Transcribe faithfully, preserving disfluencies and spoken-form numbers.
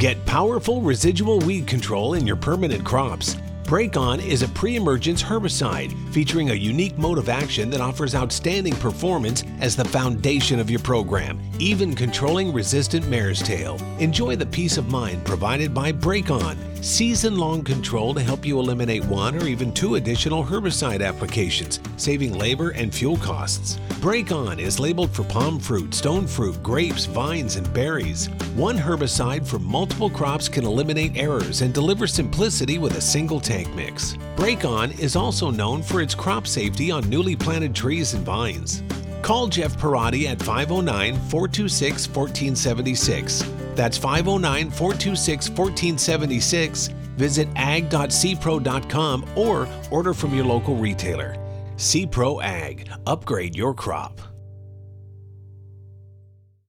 Get powerful residual weed control in your permanent crops. Break-On is a pre-emergence herbicide featuring a unique mode of action that offers outstanding performance as the foundation of your program, even controlling resistant mare's tail. Enjoy the peace of mind provided by Break-On, season-long control to help you eliminate one or even two additional herbicide applications, saving labor and fuel costs. Break-On is labeled for palm fruit, stone fruit, grapes, vines, and berries. One herbicide for multiple crops can eliminate errors and deliver simplicity with a single tank mix. Break-On is also known for its crop safety on newly planted trees and vines. Call Jeff Perotti at five oh nine, four two six, one four seven six. That's five oh nine, four two six, one four seven six. Visit ag dot c pro dot com or order from your local retailer. C Pro Ag. Upgrade your crop.